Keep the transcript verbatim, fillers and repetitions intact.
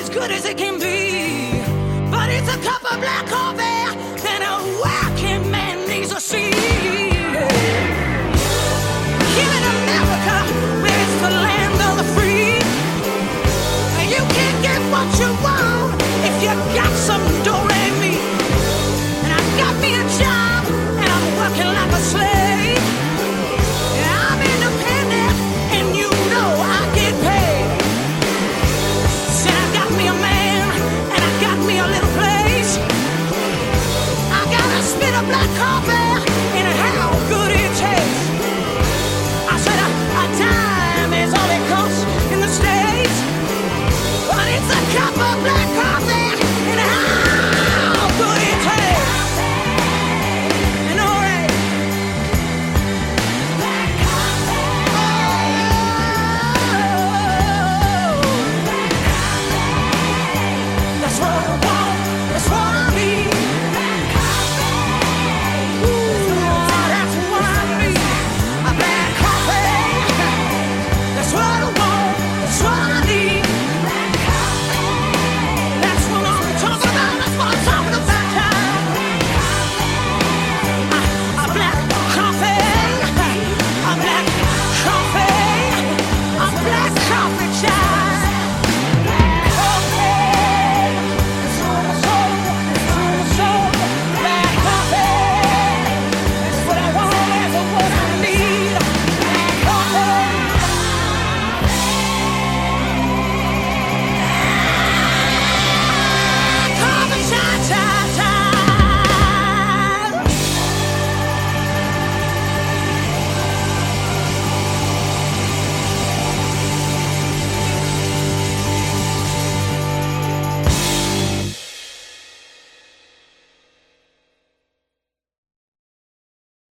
as good as it can be. But it's a cup of black coffee that a working man needs to see. Here in America, where it's the land of the free, you can't get what you want if you got some do-re-mi. And I got me a job, and I'm working like a slave. I'm independent, and you know I get paid. Said I got me a man, and I got me a little place. I gotta spit a black coffee, and how good it tastes.